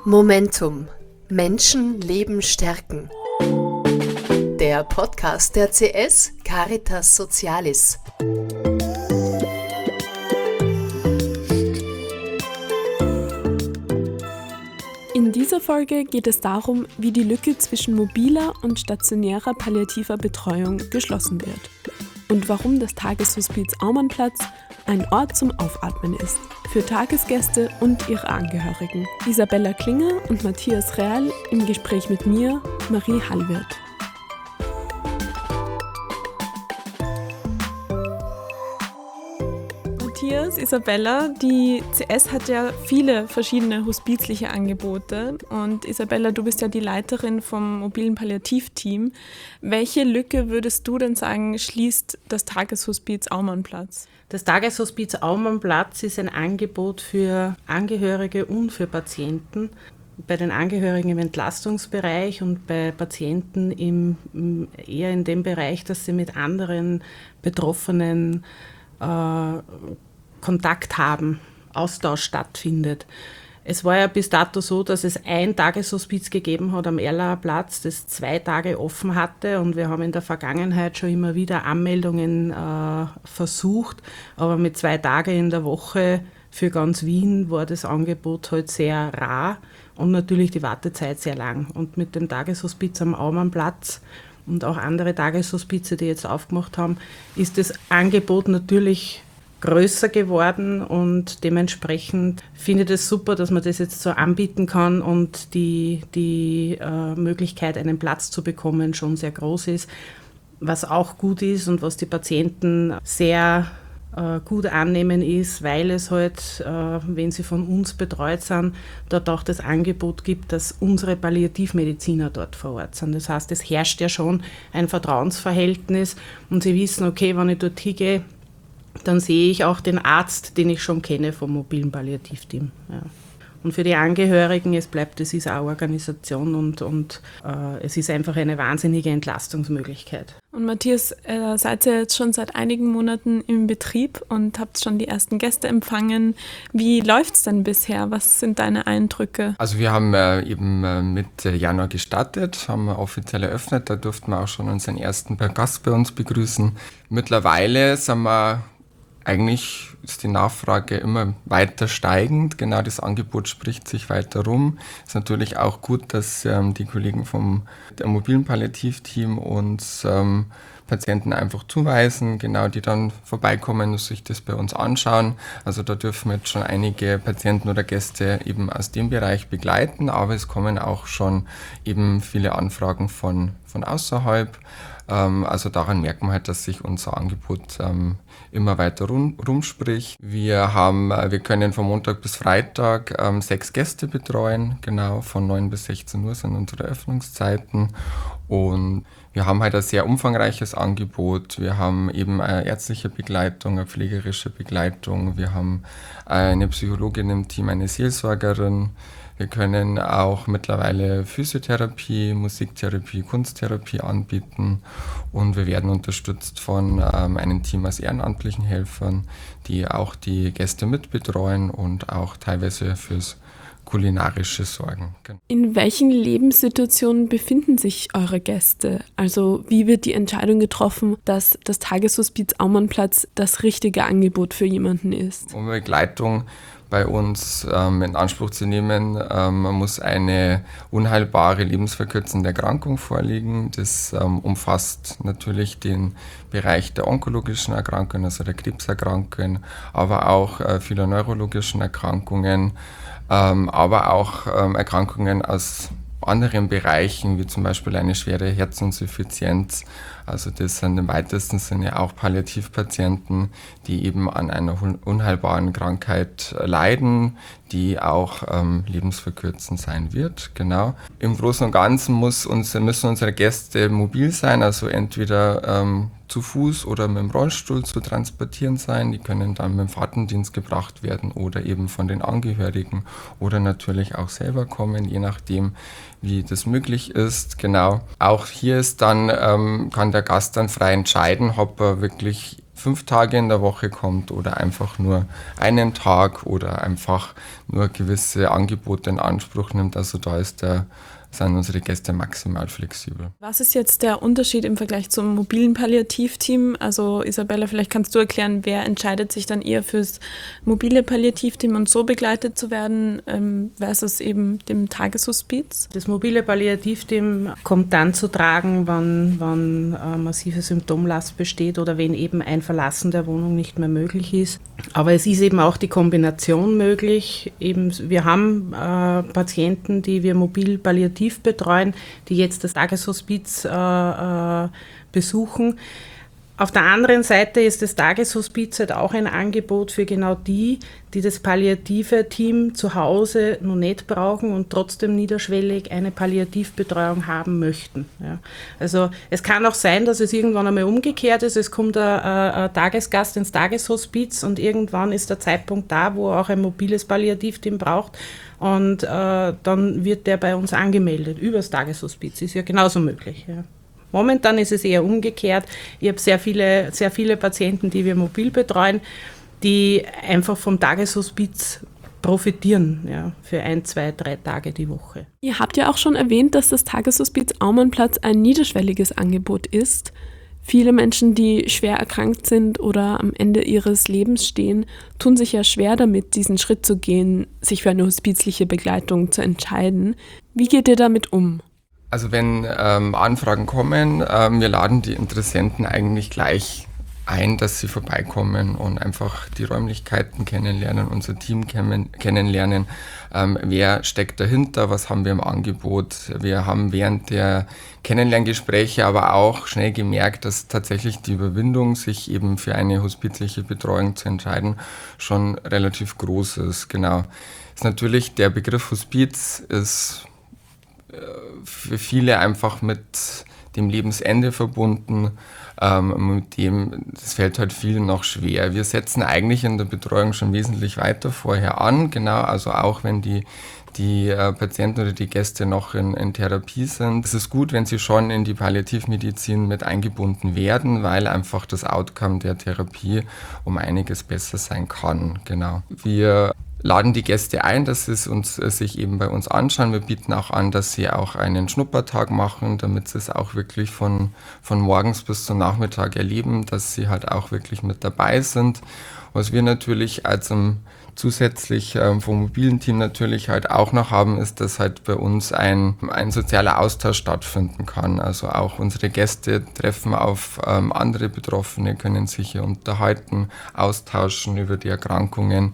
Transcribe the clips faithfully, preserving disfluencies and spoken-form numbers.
Momentum. Menschen, Leben stärken. Der Podcast der C S Caritas Socialis. In dieser Folge geht es darum, wie die Lücke zwischen mobiler und stationärer palliativer Betreuung geschlossen wird und warum das Tageshospiz Aumannplatz ein Ort zum Aufatmen ist. Für Tagesgäste und ihre Angehörigen. Isabella Klinger und Matthias Real im Gespräch mit mir, Marie Hallwirth. Matthias, Isabella, die C S hat ja viele verschiedene hospizliche Angebote und Isabella, du bist ja die Leiterin vom mobilen Palliativteam. Welche Lücke würdest du denn sagen, schließt das Tageshospiz Aumannplatz? Das Tageshospiz Aumannplatz ist ein Angebot für Angehörige und für Patienten. Bei den Angehörigen im Entlastungsbereich und bei Patienten im, eher in dem Bereich, dass sie mit anderen Betroffenen äh, Kontakt haben, Austausch stattfindet. Es war ja bis dato so, dass es ein Tageshospiz gegeben hat am Erlaer Platz, das zwei Tage offen hatte, und wir haben in der Vergangenheit schon immer wieder Anmeldungen äh, versucht, aber mit zwei Tagen in der Woche für ganz Wien war das Angebot halt sehr rar und natürlich die Wartezeit sehr lang. Und mit dem Tageshospiz am Aumannplatz und auch andere Tageshospize, die jetzt aufgemacht haben, ist das Angebot natürlich größer geworden, und dementsprechend finde ich es super, dass man das jetzt so anbieten kann und die, die äh, Möglichkeit, einen Platz zu bekommen, schon sehr groß ist. Was auch gut ist und was die Patienten sehr äh, gut annehmen ist, weil es halt, äh, wenn sie von uns betreut sind, dort auch das Angebot gibt, dass unsere Palliativmediziner dort vor Ort sind. Das heißt, es herrscht ja schon ein Vertrauensverhältnis und sie wissen, okay, wenn ich dort hingehe, dann sehe ich auch den Arzt, den ich schon kenne vom mobilen Palliativteam. Ja. Und für die Angehörigen, es bleibt, es ist eine Organisation und, und äh, es ist einfach eine wahnsinnige Entlastungsmöglichkeit. Und Matthias, äh, seid ihr jetzt schon seit einigen Monaten im Betrieb und habt schon die ersten Gäste empfangen. Wie läuft es denn bisher? Was sind deine Eindrücke? Also wir haben äh, eben äh, Mitte Januar gestartet, haben wir offiziell eröffnet. Da durften wir auch schon unseren ersten Gast bei uns begrüßen. Mittlerweile sind wir Eigentlich ist die Nachfrage immer weiter steigend. Genau, das Angebot spricht sich weiter rum. Ist natürlich auch gut, dass ähm, die Kollegen vom der mobilen Palliativteam uns ähm, Patienten einfach zuweisen, genau, die dann vorbeikommen und sich das bei uns anschauen. Also da dürfen wir jetzt schon einige Patienten oder Gäste eben aus dem Bereich begleiten, aber es kommen auch schon eben viele Anfragen von, von außerhalb. Ähm, also daran merkt man halt, dass sich unser Angebot ähm, immer weiter rum, rumspricht. Wir haben, wir können von Montag bis Freitag ähm, sechs Gäste betreuen, genau, von neun bis sechzehn Uhr sind unsere Öffnungszeiten, und wir haben halt ein sehr umfangreiches Angebot. Wir haben eben eine ärztliche Begleitung, eine pflegerische Begleitung, wir haben eine Psychologin im Team, eine Seelsorgerin. Wir können auch mittlerweile Physiotherapie, Musiktherapie, Kunsttherapie anbieten, und wir werden unterstützt von ähm, einem Team aus ehrenamtlichen Helfern, die auch die Gäste mitbetreuen und auch teilweise fürs kulinarische sorgen. In welchen Lebenssituationen befinden sich eure Gäste? Also wie wird die Entscheidung getroffen, dass das Tageshospiz Aumannplatz das richtige Angebot für jemanden ist? Um Begleitung bei uns ähm, in Anspruch zu nehmen, ähm, muss eine unheilbare, lebensverkürzende Erkrankung vorliegen. Das ähm, umfasst natürlich den Bereich der onkologischen Erkrankungen, also der Krebserkrankungen, aber auch äh, vieler neurologischen Erkrankungen, ähm, aber auch ähm, Erkrankungen aus anderen Bereichen, wie zum Beispiel eine schwere Herzinsuffizienz. Also das sind im weitesten Sinne auch Palliativpatienten, die eben an einer unheilbaren Krankheit leiden, die auch ähm, lebensverkürzend sein wird. Genau. Im Großen und Ganzen muss uns, müssen unsere Gäste mobil sein, also entweder ähm, zu Fuß oder mit dem Rollstuhl zu transportieren sein. Die können dann mit dem Fahrtendienst gebracht werden oder eben von den Angehörigen oder natürlich auch selber kommen, je nachdem, wie das möglich ist. Genau. Auch hier ist dann, ähm, kann der Gast dann frei entscheiden, ob er wirklich fünf Tage in der Woche kommt oder einfach nur einen Tag oder einfach nur gewisse Angebote in Anspruch nimmt. Also da ist der sind unsere Gäste maximal flexibel. Was ist jetzt der Unterschied im Vergleich zum mobilen Palliativteam? Also Isabella, vielleicht kannst du erklären, wer entscheidet sich dann eher fürs mobile Palliativteam und so begleitet zu werden ähm, versus eben dem Tageshospiz? Das mobile Palliativteam kommt dann zu tragen, wenn, wenn äh, massive Symptomlast besteht oder wenn eben ein Verlassen der Wohnung nicht mehr möglich ist. Aber es ist eben auch die Kombination möglich. Eben, wir haben äh, Patienten, die wir mobil palliativ betreuen, die jetzt das Tageshospiz äh, äh, besuchen. Auf der anderen Seite ist das Tageshospiz halt auch ein Angebot für genau die, die das palliative Team zu Hause noch nicht brauchen und trotzdem niederschwellig eine Palliativbetreuung haben möchten. Ja. Also es kann auch sein, dass es irgendwann einmal umgekehrt ist, es kommt ein, ein Tagesgast ins Tageshospiz und irgendwann ist der Zeitpunkt da, wo auch ein mobiles Palliativteam braucht. Und äh, dann wird der bei uns angemeldet über das Tageshospiz. Ist ja genauso möglich. Ja. Momentan ist es eher umgekehrt. Ich habe sehr viele, sehr viele Patienten, die wir mobil betreuen, die einfach vom Tageshospiz profitieren, ja, für ein, zwei, drei Tage die Woche. Ihr habt ja auch schon erwähnt, dass das Tageshospiz Aumannplatz ein niederschwelliges Angebot ist. Viele Menschen, die schwer erkrankt sind oder am Ende ihres Lebens stehen, tun sich ja schwer damit, diesen Schritt zu gehen, sich für eine hospizliche Begleitung zu entscheiden. Wie geht ihr damit um? Also wenn ähm, Anfragen kommen, ähm, wir laden die Interessenten eigentlich gleich ein, dass sie vorbeikommen und einfach die Räumlichkeiten kennenlernen, unser Team kennen, kennenlernen. Ähm, wer steckt dahinter, was haben wir im Angebot? Wir haben während der Kennenlerngespräche aber auch schnell gemerkt, dass tatsächlich die Überwindung, sich eben für eine hospizliche Betreuung zu entscheiden, schon relativ groß ist. Genau. Ist natürlich der Begriff Hospiz ist äh, für viele einfach mit dem Lebensende verbunden. Ähm, mit dem, das fällt halt vielen noch schwer. Wir setzen eigentlich in der Betreuung schon wesentlich weiter vorher an, genau, also auch wenn die, die äh, Patienten oder die Gäste noch in, in Therapie sind. Es ist gut, wenn sie schon in die Palliativmedizin mit eingebunden werden, weil einfach das Outcome der Therapie um einiges besser sein kann, genau. Wir laden die Gäste ein, dass sie es uns, äh, sich eben bei uns anschauen. Wir bieten auch an, dass sie auch einen Schnuppertag machen, damit sie es auch wirklich von, von morgens bis zum Nachmittag erleben, dass sie halt auch wirklich mit dabei sind. Was wir natürlich als um, zusätzlich ähm, vom mobilen Team natürlich halt auch noch haben, ist, dass halt bei uns ein, ein sozialer Austausch stattfinden kann. Also auch unsere Gäste treffen auf ähm, andere Betroffene, können sich hier unterhalten, austauschen über die Erkrankungen.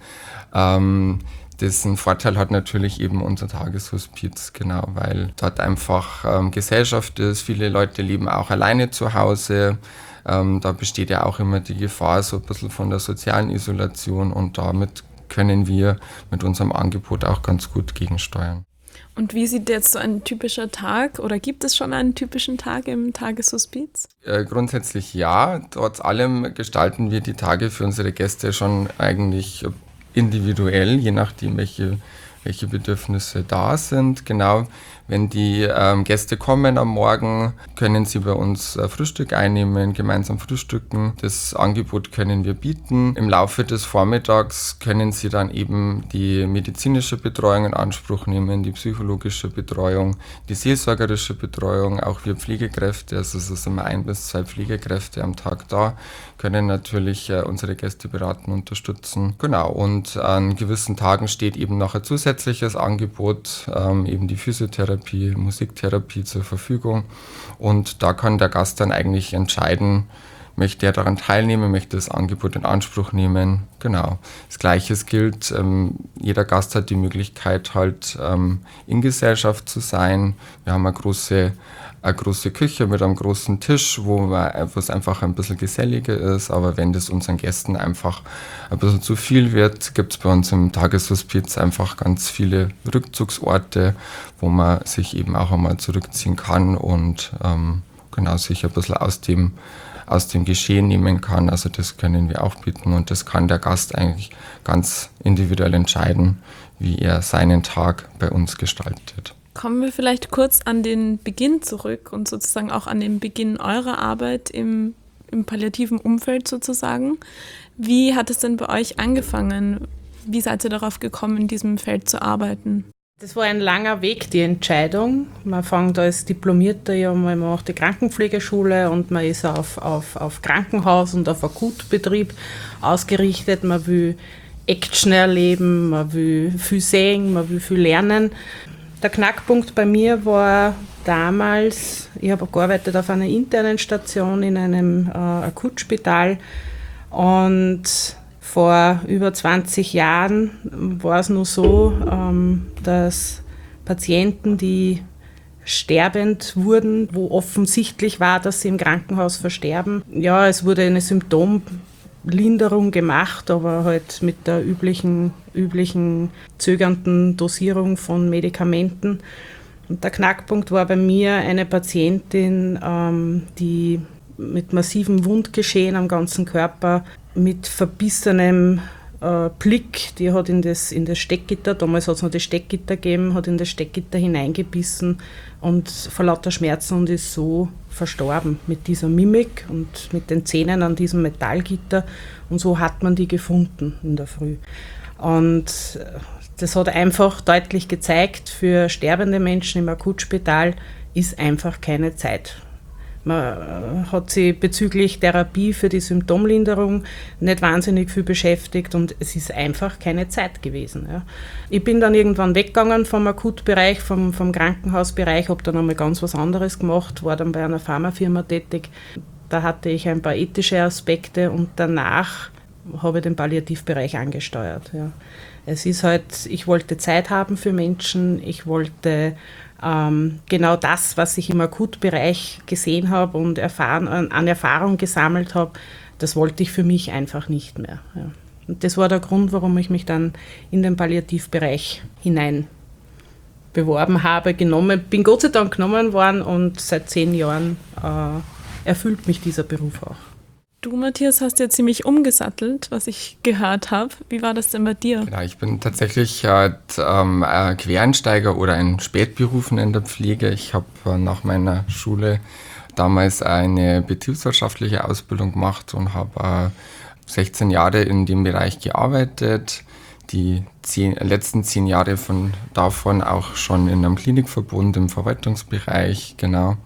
Ähm, dessen Vorteil hat natürlich eben unser Tageshospiz, genau, weil dort einfach ähm, Gesellschaft ist. Viele Leute leben auch alleine zu Hause. Ähm, da besteht ja auch immer die Gefahr so ein bisschen von der sozialen Isolation und damit können wir mit unserem Angebot auch ganz gut gegensteuern. Und wie sieht jetzt so ein typischer Tag oder gibt es schon einen typischen Tag im Tageshospiz? Äh, grundsätzlich ja. Trotz allem gestalten wir die Tage für unsere Gäste schon eigentlich individuell, je nachdem, welche, welche Bedürfnisse da sind. Genau, wenn die ähm, Gäste kommen am Morgen, können sie bei uns äh, Frühstück einnehmen, gemeinsam frühstücken. Das Angebot können wir bieten. Im Laufe des Vormittags können sie dann eben die medizinische Betreuung in Anspruch nehmen, die psychologische Betreuung, die seelsorgerische Betreuung, auch wir Pflegekräfte, also es ist immer ein bis zwei Pflegekräfte am Tag da, können natürlich äh, unsere Gäste beraten, unterstützen. Genau, und an gewissen Tagen steht eben noch ein zusätzliches Angebot, ähm, eben die Physiotherapie, Musiktherapie zur Verfügung. Und da kann der Gast dann eigentlich entscheiden, möchte er daran teilnehmen, möchte das Angebot in Anspruch nehmen. Genau. Das Gleiche gilt, ähm, jeder Gast hat die Möglichkeit, halt ähm, in Gesellschaft zu sein. Wir haben eine große, eine große Küche mit einem großen Tisch, wo man, wo es einfach ein bisschen geselliger ist. Aber wenn das unseren Gästen einfach ein bisschen zu viel wird, gibt es bei uns im Tageshospiz einfach ganz viele Rückzugsorte, wo man sich eben auch einmal zurückziehen kann und ähm, genau sich ein bisschen aus dem aus dem Geschehen nehmen kann. Also das können wir auch bieten und das kann der Gast eigentlich ganz individuell entscheiden, wie er seinen Tag bei uns gestaltet. Kommen wir vielleicht kurz an den Beginn zurück und sozusagen auch an den Beginn eurer Arbeit im im palliativen Umfeld sozusagen. Wie hat es denn bei euch angefangen? Wie seid ihr darauf gekommen, in diesem Feld zu arbeiten? Das war ein langer Weg, die Entscheidung. Man fängt als Diplomierter ja mal, man macht die Krankenpflegeschule und man ist auf, auf, auf Krankenhaus und auf Akutbetrieb ausgerichtet. Man will Action erleben, man will viel sehen, man will viel lernen. Der Knackpunkt bei mir war damals, ich habe gearbeitet auf einer internen Station in einem äh, Akutspital und vor über zwanzig Jahren war es nur so, ähm, dass Patienten, die sterbend wurden, wo offensichtlich war, dass sie im Krankenhaus versterben, ja, es wurde eine Symptomlinderung gemacht, aber halt mit der üblichen, üblichen zögernden Dosierung von Medikamenten. Und der Knackpunkt war bei mir eine Patientin, ähm, die mit massivem Wundgeschehen am ganzen Körper, mit verbissenem äh, Blick, die hat in das, in das Steckgitter, damals hat es noch das Steckgitter gegeben, hat in das Steckgitter hineingebissen und vor lauter Schmerzen und ist so verstorben mit dieser Mimik und mit den Zähnen an diesem Metallgitter, und so hat man die gefunden in der Früh. Und das hat einfach deutlich gezeigt, für sterbende Menschen im Akutspital ist einfach keine Zeit. Man hat sich bezüglich Therapie für die Symptomlinderung nicht wahnsinnig viel beschäftigt und es ist einfach keine Zeit gewesen. Ja. Ich bin dann irgendwann weggegangen vom Akutbereich, vom, vom Krankenhausbereich, habe dann einmal ganz was anderes gemacht, war dann bei einer Pharmafirma tätig. Da hatte ich ein paar ethische Aspekte und danach habe ich den Palliativbereich angesteuert. Ja. Es ist halt, ich wollte Zeit haben für Menschen, ich wollte ähm, genau das, was ich im Akutbereich gesehen habe und erfahren, an, an Erfahrung gesammelt habe, das wollte ich für mich einfach nicht mehr. Ja. Und das war der Grund, warum ich mich dann in den Palliativbereich hinein beworben habe, genommen, bin Gott sei Dank genommen worden und seit zehn Jahren äh, erfüllt mich dieser Beruf auch. Du, Matthias, hast ja ziemlich umgesattelt, was ich gehört habe. Wie war das denn bei dir? Genau, ich bin tatsächlich äh, ähm, ein Quereinsteiger oder ein Spätberufen in der Pflege. Ich habe äh, nach meiner Schule damals eine betriebswirtschaftliche Ausbildung gemacht und habe äh, sechzehn Jahre in dem Bereich gearbeitet. Die zehn, letzten zehn Jahre von davon auch schon in einem Klinikverbund im Verwaltungsbereich, genau.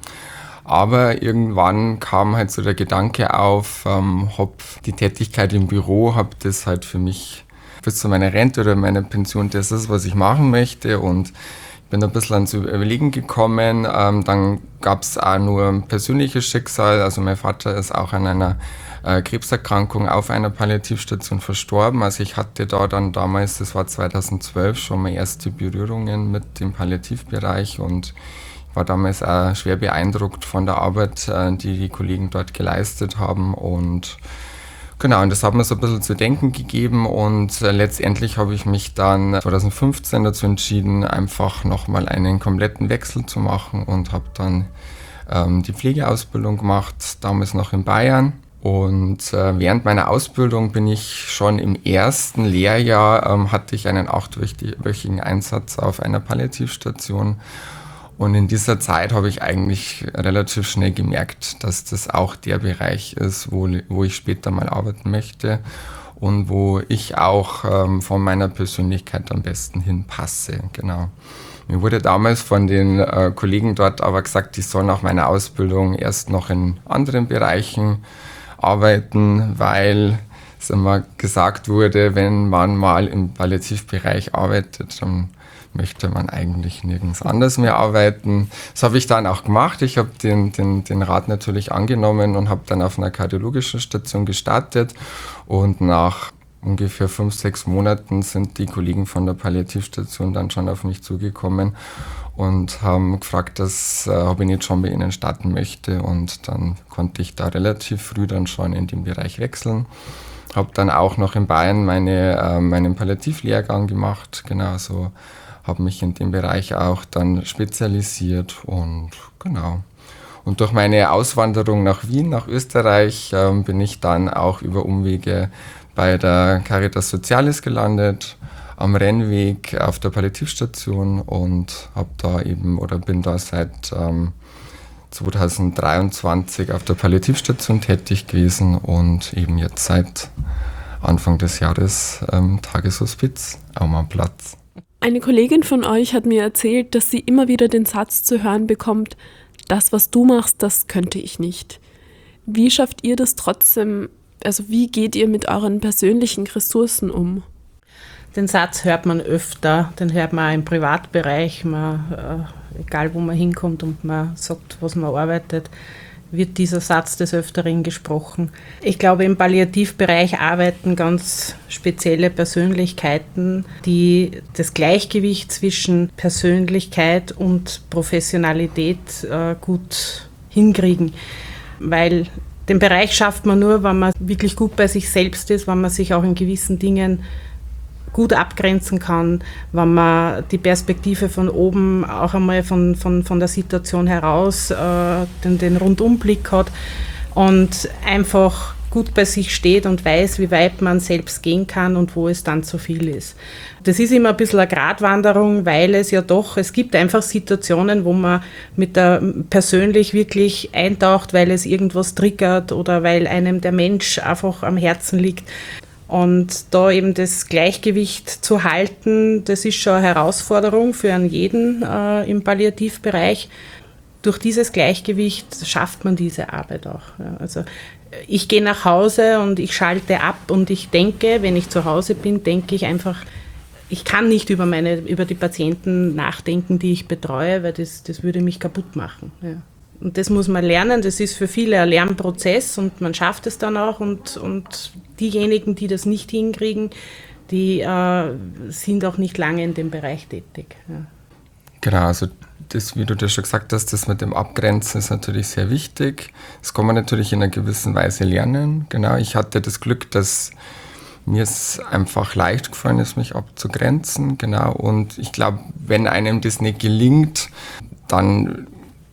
Aber irgendwann kam halt so der Gedanke auf, ähm, hab die Tätigkeit im Büro, habe das halt für mich bis zu meiner Rente oder meiner Pension, das ist, was ich machen möchte, und bin ein bisschen ans Überlegen gekommen. Ähm, dann gab es auch nur ein persönliches Schicksal, also mein Vater ist auch an einer äh, Krebserkrankung auf einer Palliativstation verstorben. Also ich hatte da dann damals, das war zweitausendzwölf, schon mal erste Berührungen mit dem Palliativbereich und war damals auch schwer beeindruckt von der Arbeit, die die Kollegen dort geleistet haben. Und genau, und das hat mir so ein bisschen zu denken gegeben. Und letztendlich habe ich mich dann zweitausendfünfzehn dazu entschieden, einfach nochmal einen kompletten Wechsel zu machen und habe dann ähm, die Pflegeausbildung gemacht, damals noch in Bayern. Und äh, während meiner Ausbildung bin ich schon im ersten Lehrjahr, ähm, hatte ich einen achtwöchigen Einsatz auf einer Palliativstation. Und in dieser Zeit habe ich eigentlich relativ schnell gemerkt, dass das auch der Bereich ist, wo, wo ich später mal arbeiten möchte und wo ich auch ähm, von meiner Persönlichkeit am besten hinpasse. Genau. Mir wurde damals von den äh, Kollegen dort aber gesagt, ich soll nach meiner Ausbildung erst noch in anderen Bereichen arbeiten, weil es immer gesagt wurde, wenn man mal im Palliativbereich arbeitet, dann möchte man eigentlich nirgends anders mehr arbeiten. Das habe ich dann auch gemacht. Ich habe den, den, den Rat natürlich angenommen und habe dann auf einer kardiologischen Station gestartet. Und nach ungefähr fünf, sechs Monaten sind die Kollegen von der Palliativstation dann schon auf mich zugekommen und haben gefragt, dass, äh, ob ich nicht schon bei ihnen starten möchte. Und dann konnte ich da relativ früh dann schon in den Bereich wechseln. Habe dann auch noch in Bayern meine, äh, meinen Palliativlehrgang gemacht, genau so. Habe mich in dem Bereich auch dann spezialisiert und genau. Und durch meine Auswanderung nach Wien, nach Österreich, äh, bin ich dann auch über Umwege bei der Caritas Socialis gelandet, am Rennweg auf der Palliativstation und habe da eben oder bin da seit ähm, zweitausenddreiundzwanzig auf der Palliativstation tätig gewesen und eben jetzt seit Anfang des Jahres ähm, Tageshospiz Aumannplatz. Eine Kollegin von euch hat mir erzählt, dass sie immer wieder den Satz zu hören bekommt, das, was du machst, das könnte ich nicht. Wie schafft ihr das trotzdem, also wie geht ihr mit euren persönlichen Ressourcen um? Den Satz hört man öfter, den hört man auch im Privatbereich, man, äh, egal wo man hinkommt und man sagt, was man arbeitet, wird dieser Satz des Öfteren gesprochen. Ich glaube, im Palliativbereich arbeiten ganz spezielle Persönlichkeiten, die das Gleichgewicht zwischen Persönlichkeit und Professionalität äh, gut hinkriegen, weil den Bereich schafft man nur, wenn man wirklich gut bei sich selbst ist, wenn man sich auch in gewissen Dingen gut abgrenzen kann, wenn man die Perspektive von oben auch einmal von, von, von der Situation heraus äh, den, den Rundumblick hat und einfach gut bei sich steht und weiß, wie weit man selbst gehen kann und wo es dann zu viel ist. Das ist immer ein bisschen eine Gratwanderung, weil es ja doch, es gibt einfach Situationen, wo man mit der persönlich wirklich eintaucht, weil es irgendwas triggert oder weil einem der Mensch einfach am Herzen liegt. Und da eben das Gleichgewicht zu halten, das ist schon eine Herausforderung für einen jeden äh, im Palliativbereich. Durch dieses Gleichgewicht schafft man diese Arbeit auch. Ja. Also ich gehe nach Hause und ich schalte ab und ich denke, wenn ich zu Hause bin, denke ich einfach, ich kann nicht über meine, über die Patienten nachdenken, die ich betreue, weil das, das würde mich kaputt machen. Ja. Und das muss man lernen, das ist für viele ein Lernprozess und man schafft es dann auch und, und diejenigen, die das nicht hinkriegen, die äh, sind auch nicht lange in dem Bereich tätig. Ja. Genau, also das, wie du das schon gesagt hast, das mit dem Abgrenzen ist natürlich sehr wichtig. Das kann man natürlich in einer gewissen Weise lernen. Genau, ich hatte das Glück, dass mir es einfach leicht gefallen ist, mich abzugrenzen. Genau, und ich glaube, wenn einem das nicht gelingt, dann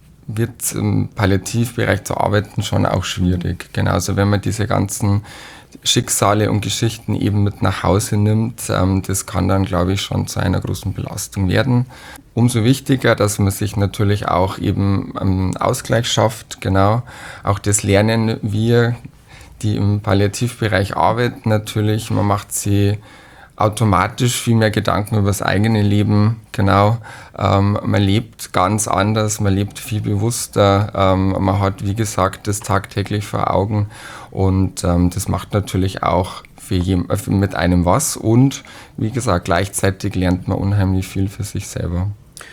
wird im Palliativbereich zu arbeiten schon auch schwierig. Genauso, wenn man diese ganzen Schicksale und Geschichten eben mit nach Hause nimmt, ähm, das kann dann, glaube ich, schon zu einer großen Belastung werden. Umso wichtiger, dass man sich natürlich auch eben einen Ausgleich schafft. Genau, auch das lernen wir, die im Palliativbereich arbeiten, natürlich. Man macht sie automatisch viel mehr Gedanken über das eigene Leben, genau. Ähm, man lebt ganz anders, man lebt viel bewusster, ähm, man hat, wie gesagt, das tagtäglich vor Augen und ähm, das macht natürlich auch für jem, äh, mit einem was und, wie gesagt, gleichzeitig lernt man unheimlich viel für sich selber.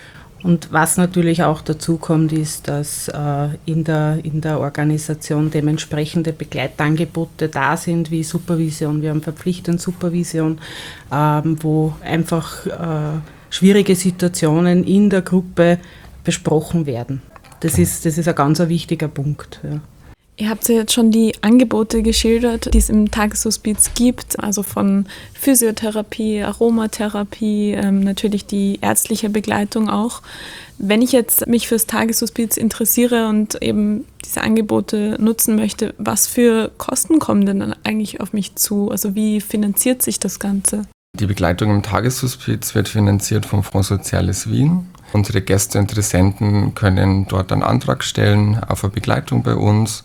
Und was natürlich auch dazu kommt, ist, dass äh, in, der, in der Organisation dementsprechende Begleitangebote da sind, wie Supervision. Wir haben verpflichtende Supervision, ähm, wo einfach äh, schwierige Situationen in der Gruppe besprochen werden. Das ist, das ist ein ganz ein wichtiger Punkt. Ja. Ihr habt ja jetzt schon die Angebote geschildert, die es im Tageshospiz gibt, also von Physiotherapie, Aromatherapie, ähm, natürlich die ärztliche Begleitung auch. Wenn ich jetzt mich fürs Tageshospiz interessiere und eben diese Angebote nutzen möchte, was für Kosten kommen denn dann eigentlich auf mich zu? Also wie finanziert sich das Ganze? Die Begleitung im Tageshospiz wird finanziert vom Fonds Soziales Wien. Unsere Gäste und Interessenten können dort einen Antrag stellen auf eine Begleitung bei uns.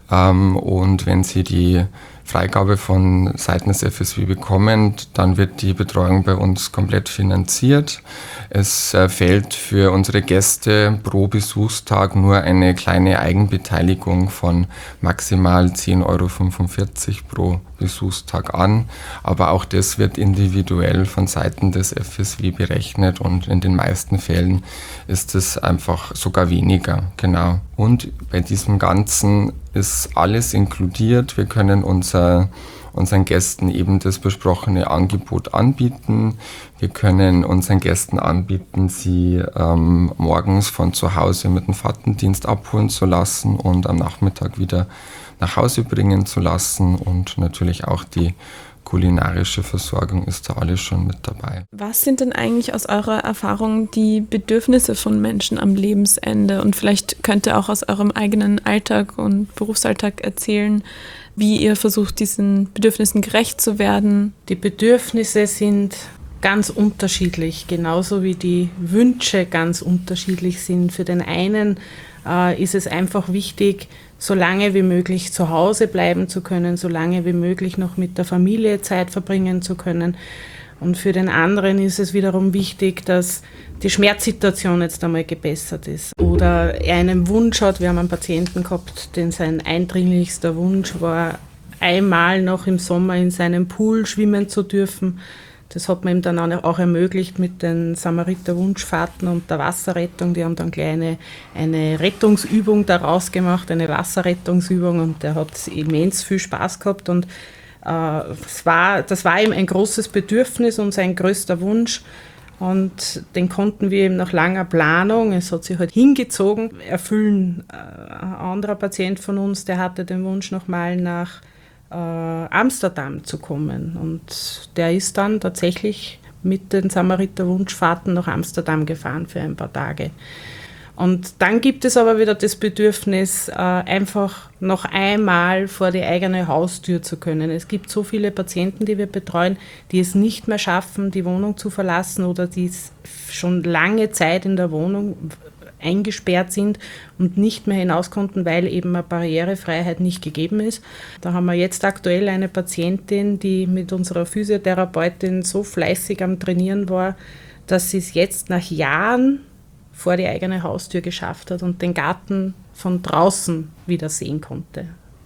Und wenn sie die Freigabe von Seiten des F S W bekommen, dann wird die Betreuung bei uns komplett finanziert. Es fällt für unsere Gäste pro Besuchstag nur eine kleine Eigenbeteiligung von maximal zehn Euro fünfundvierzig pro Besuchstag an. Aber auch das wird individuell von Seiten des F S W berechnet und in den meisten Fällen ist es einfach sogar weniger. Genau. Und bei diesem Ganzen ist alles inkludiert. Wir können unser, unseren Gästen eben das besprochene Angebot anbieten. Wir können unseren Gästen anbieten, sie ähm, morgens von zu Hause mit dem Fahrtendienst abholen zu lassen und am Nachmittag wieder nach Hause bringen zu lassen. Und natürlich auch die kulinarische Versorgung ist da alles schon mit dabei. Was sind denn eigentlich aus eurer Erfahrung die Bedürfnisse von Menschen am Lebensende? Und vielleicht könnt ihr auch aus eurem eigenen Alltag und Berufsalltag erzählen, wie ihr versucht, diesen Bedürfnissen gerecht zu werden. Die Bedürfnisse sind ganz unterschiedlich, genauso wie die Wünsche ganz unterschiedlich sind. Für den einen äh, ist es einfach wichtig, so lange wie möglich zu Hause bleiben zu können, so lange wie möglich noch mit der Familie Zeit verbringen zu können. Und für den anderen ist es wiederum wichtig, dass die Schmerzsituation jetzt einmal gebessert ist. Oder er einen Wunsch hat, wir haben einen Patienten gehabt, den sein eindringlichster Wunsch war, einmal noch im Sommer in seinem Pool schwimmen zu dürfen. Das hat man ihm dann auch ermöglicht mit den Samariter-Wunschfahrten und der Wasserrettung. Die haben dann gleich eine, eine Rettungsübung daraus gemacht, eine Wasserrettungsübung, und der hat immens viel Spaß gehabt. Und äh, es war, das war ihm ein großes Bedürfnis und sein größter Wunsch. Und den konnten wir ihm nach langer Planung, es hat sich halt hingezogen, erfüllen. Ein anderer Patient von uns, der hatte den Wunsch, nochmal nach äh, Amsterdam zu kommen. Und der ist dann tatsächlich mit den Samariter-Wunschfahrten nach Amsterdam gefahren für ein paar Tage. Und dann gibt es aber wieder das Bedürfnis, äh, einfach noch einmal vor die eigene Haustür zu können. Es gibt so viele Patienten, die wir betreuen, die es nicht mehr schaffen, die Wohnung zu verlassen oder die schon lange Zeit in der Wohnung eingesperrt sind und nicht mehr hinaus konnten, weil eben eine Barrierefreiheit nicht gegeben ist. Da haben wir jetzt aktuell eine Patientin, die mit unserer Physiotherapeutin so fleißig am Trainieren war, dass sie es jetzt nach Jahren vor die eigene Haustür geschafft hat und den Garten von draußen wieder sehen konnte.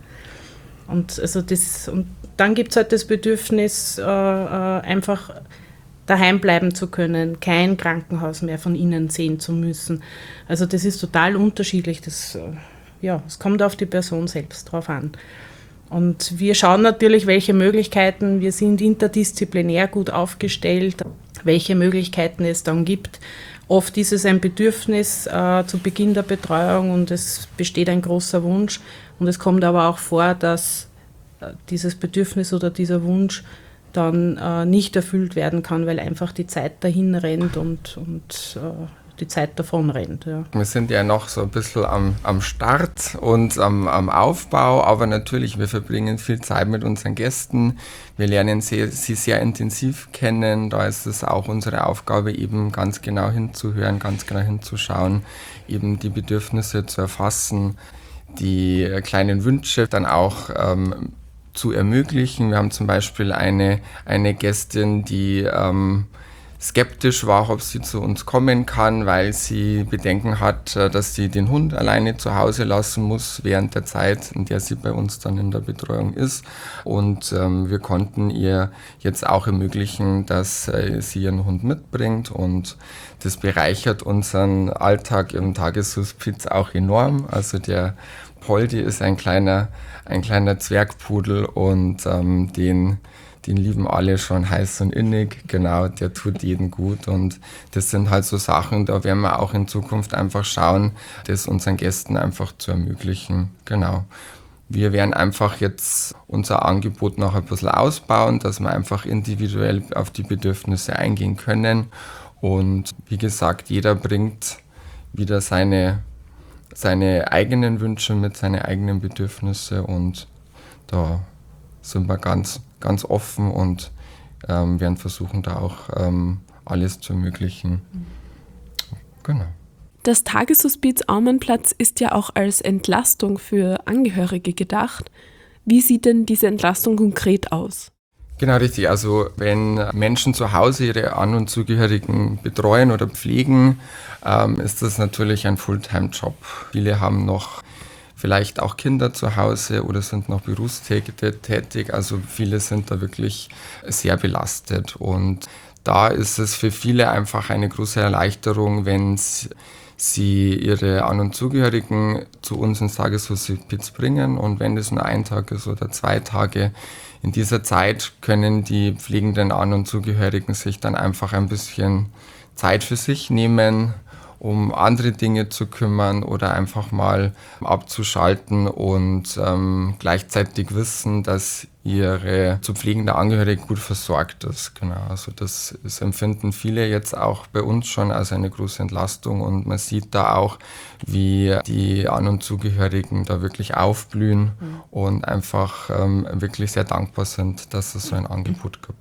Und, also das, und dann gibt es halt das Bedürfnis, äh, äh, einfach daheim bleiben zu können, kein Krankenhaus mehr von innen sehen zu müssen. Also das ist total unterschiedlich. Das, äh, ja, es kommt auf die Person selbst drauf an. Und wir schauen natürlich, welche Möglichkeiten, wir sind interdisziplinär gut aufgestellt, welche Möglichkeiten es dann gibt. Oft ist es ein Bedürfnis äh, zu Beginn der Betreuung und es besteht ein großer Wunsch. Und es kommt aber auch vor, dass äh, dieses Bedürfnis oder dieser Wunsch dann äh, nicht erfüllt werden kann, weil einfach die Zeit dahin rennt und, und äh, die Zeit davon rennt. Ja. Wir sind ja noch so ein bisschen am, am Start und am, am Aufbau, aber natürlich, wir verbringen viel Zeit mit unseren Gästen. Wir lernen sie, sie sehr intensiv kennen. Da ist es auch unsere Aufgabe, eben ganz genau hinzuhören, ganz genau hinzuschauen, eben die Bedürfnisse zu erfassen, die kleinen Wünsche dann auch ähm, zu ermöglichen. Wir haben zum Beispiel eine, eine Gästin, die ähm, skeptisch war, ob sie zu uns kommen kann, weil sie Bedenken hat, dass sie den Hund alleine zu Hause lassen muss während der Zeit, in der sie bei uns dann in der Betreuung ist. Und ähm, wir konnten ihr jetzt auch ermöglichen, dass äh, sie ihren Hund mitbringt, und das bereichert unseren Alltag im Tageshospiz auch enorm. Also der Poldi ist ein kleiner, ein kleiner Zwergpudel und ähm, den Den lieben alle schon heiß und innig, genau, der tut jedem gut, und das sind halt so Sachen, da werden wir auch in Zukunft einfach schauen, das unseren Gästen einfach zu ermöglichen, genau. Wir werden einfach jetzt unser Angebot noch ein bisschen ausbauen, dass wir einfach individuell auf die Bedürfnisse eingehen können, und wie gesagt, jeder bringt wieder seine, seine eigenen Wünsche mit, seine eigenen Bedürfnisse, und da sind wir ganz ganz offen und ähm, werden versuchen, da auch ähm, alles zu ermöglichen. Genau. Das Tageshospiz Aumannplatz ist ja auch als Entlastung für Angehörige gedacht. Wie sieht denn diese Entlastung konkret aus? Genau, richtig. Also wenn Menschen zu Hause ihre An- und Zugehörigen betreuen oder pflegen, ähm, ist das natürlich ein Fulltime-Job. Viele haben noch vielleicht auch Kinder zu Hause oder sind noch berufstätig, also viele sind da wirklich sehr belastet, und da ist es für viele einfach eine große Erleichterung, wenn sie ihre An- und Zugehörigen zu uns ins Tageshospiz bringen, und wenn es nur ein Tag ist oder zwei Tage, in dieser Zeit können die pflegenden An- und Zugehörigen sich dann einfach ein bisschen Zeit für sich nehmen, um andere Dinge zu kümmern oder einfach mal abzuschalten und ähm, gleichzeitig wissen, dass ihre zu pflegende Angehörige gut versorgt ist. Genau, also das, das empfinden viele jetzt auch bei uns schon als eine große Entlastung, und man sieht da auch, wie die An- und Zugehörigen da wirklich aufblühen mhm. und einfach ähm, wirklich sehr dankbar sind, dass es so ein Angebot gibt.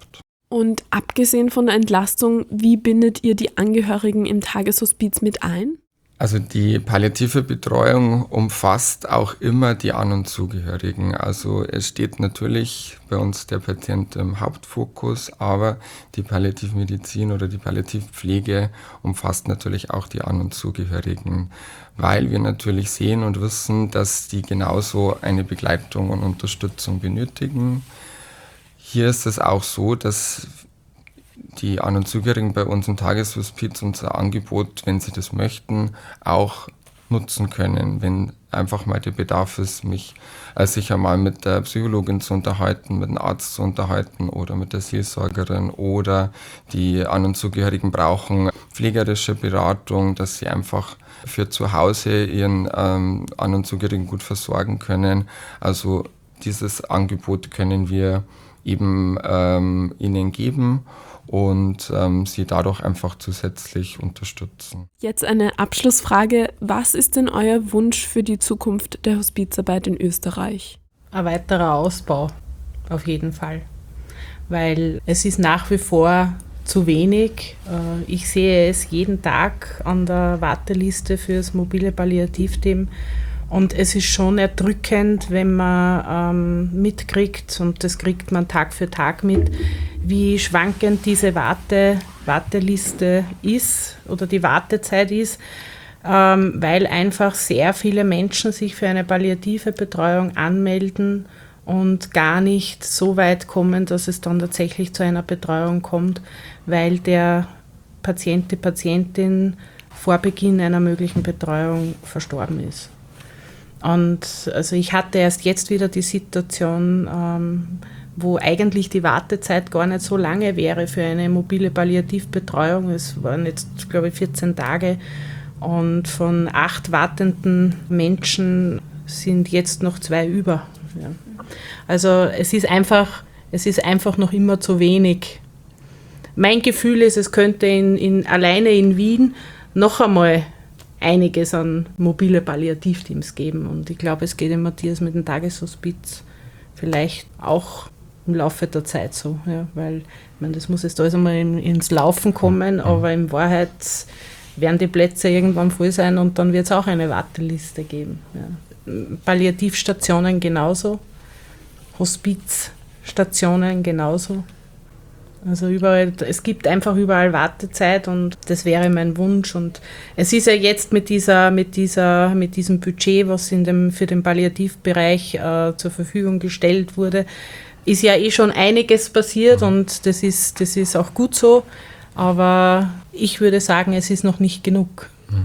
Und abgesehen von der Entlastung, wie bindet ihr die Angehörigen im Tageshospiz mit ein? Also die palliative Betreuung umfasst auch immer die An- und Zugehörigen. Also es steht natürlich bei uns der Patient im Hauptfokus, aber die Palliativmedizin oder die Palliativpflege umfasst natürlich auch die An- und Zugehörigen, weil wir natürlich sehen und wissen, dass die genauso eine Begleitung und Unterstützung benötigen. Hier ist es auch so, dass die An- und Zugehörigen bei uns im Tageshospiz unser Angebot, wenn sie das möchten, auch nutzen können. Wenn einfach mal der Bedarf ist, mich äh, sich einmal mit der Psychologin zu unterhalten, mit dem Arzt zu unterhalten oder mit der Seelsorgerin, oder die An- und Zugehörigen brauchen pflegerische Beratung, dass sie einfach für zu Hause ihren ähm, An- und Zugehörigen gut versorgen können. Also dieses Angebot können wir eben ähm, ihnen geben und ähm, sie dadurch einfach zusätzlich unterstützen. Jetzt eine Abschlussfrage. Was ist denn euer Wunsch für die Zukunft der Hospizarbeit in Österreich? Ein weiterer Ausbau, auf jeden Fall. Weil es ist nach wie vor zu wenig. Ich sehe es jeden Tag an der Warteliste für das mobile Palliativteam. Und es ist schon erdrückend, wenn man ähm, mitkriegt, und das kriegt man Tag für Tag mit, wie schwankend diese Warte, Warteliste ist oder die Wartezeit ist, ähm, weil einfach sehr viele Menschen sich für eine palliative Betreuung anmelden und gar nicht so weit kommen, dass es dann tatsächlich zu einer Betreuung kommt, weil der Patient, die Patientin vor Beginn einer möglichen Betreuung verstorben ist. Und also ich hatte erst jetzt wieder die Situation, ähm, wo eigentlich die Wartezeit gar nicht so lange wäre für eine mobile Palliativbetreuung. Es waren jetzt, glaube ich, vierzehn Tage, und von acht wartenden Menschen sind jetzt noch zwei über. Ja. Also es ist einfach, es ist einfach noch immer zu wenig. Mein Gefühl ist, es könnte in, in, alleine in Wien noch einmal einiges an mobile Palliativteams geben. Und ich glaube, es geht dem Matthias mit dem Tageshospiz vielleicht auch im Laufe der Zeit so. Ja, weil, ich meine, das muss jetzt alles einmal in, ins Laufen kommen, aber in Wahrheit werden die Plätze irgendwann voll sein und dann wird es auch eine Warteliste geben. Ja. Palliativstationen genauso, Hospizstationen genauso. Also überall, es gibt einfach überall Wartezeit, und das wäre mein Wunsch. Und es ist ja jetzt mit dieser, mit dieser, mit diesem Budget, was in dem, für den Palliativbereich äh, zur Verfügung gestellt wurde, ist ja eh schon einiges passiert, und das ist, das ist auch gut so. Aber ich würde sagen, es ist noch nicht genug.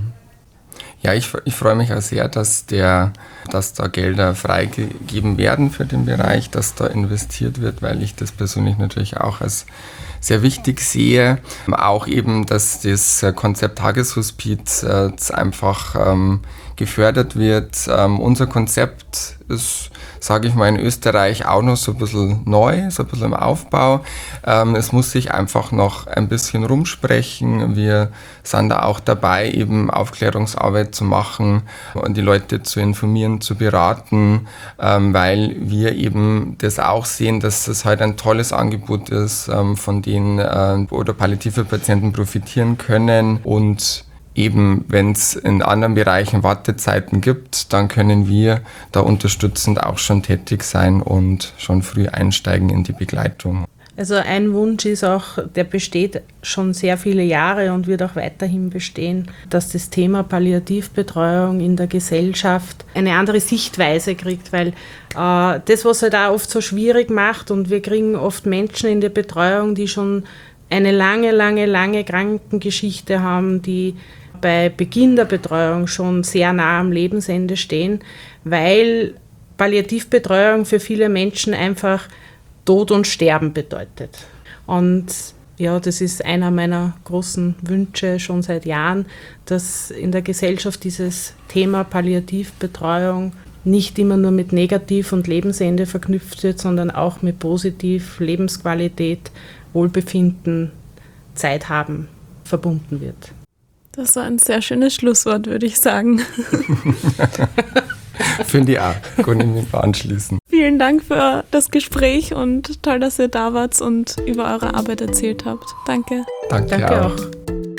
Ja, ich, ich freue mich auch sehr, dass, der, dass da Gelder freigegeben werden für den Bereich, dass da investiert wird, weil ich das persönlich natürlich auch als sehr wichtig sehe. Auch eben, dass das Konzept Tageshospiz äh, einfach ähm, gefördert wird. Ähm, unser Konzept ist, sage ich mal, in Österreich auch noch so ein bisschen neu, so ein bisschen im Aufbau. Ähm, es muss sich einfach noch ein bisschen rumsprechen. Wir sind da auch dabei, eben Aufklärungsarbeit zu machen und die Leute zu informieren, zu beraten, ähm, weil wir eben das auch sehen, dass das halt ein tolles Angebot ist, ähm, von denen äh, oder palliative Patienten profitieren können. Und eben, wenn es in anderen Bereichen Wartezeiten gibt, dann können wir da unterstützend auch schon tätig sein und schon früh einsteigen in die Begleitung. Also ein Wunsch ist auch, der besteht schon sehr viele Jahre und wird auch weiterhin bestehen, dass das Thema Palliativbetreuung in der Gesellschaft eine andere Sichtweise kriegt, weil äh, das, was halt auch oft so schwierig macht, und wir kriegen oft Menschen in der Betreuung, die schon eine lange, lange, lange Krankengeschichte haben, die bei Beginn der Betreuung schon sehr nah am Lebensende stehen, weil Palliativbetreuung für viele Menschen einfach Tod und Sterben bedeutet. Und ja, das ist einer meiner großen Wünsche schon seit Jahren, dass in der Gesellschaft dieses Thema Palliativbetreuung nicht immer nur mit Negativ und Lebensende verknüpft wird, sondern auch mit Positiv, Lebensqualität, Wohlbefinden, Zeit haben verbunden wird. Das war ein sehr schönes Schlusswort, würde ich sagen. Finde ich auch. Kann ich mich anschließen. Vielen Dank für das Gespräch und toll, dass ihr da wart und über eure Arbeit erzählt habt. Danke. Danke, Danke auch. auch.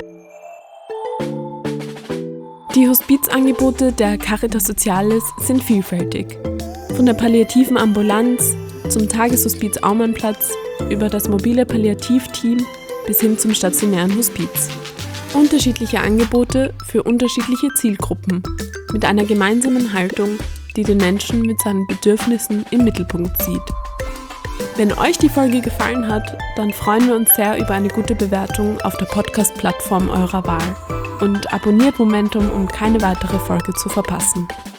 Die Hospizangebote der Caritas Socialis sind vielfältig. Von der palliativen Ambulanz zum Tageshospiz Aumannplatz über das mobile Palliativteam bis hin zum stationären Hospiz. Unterschiedliche Angebote für unterschiedliche Zielgruppen mit einer gemeinsamen Haltung, die den Menschen mit seinen Bedürfnissen im Mittelpunkt sieht. Wenn euch die Folge gefallen hat, dann freuen wir uns sehr über eine gute Bewertung auf der Podcast-Plattform eurer Wahl und abonniert Momentum, um keine weitere Folge zu verpassen.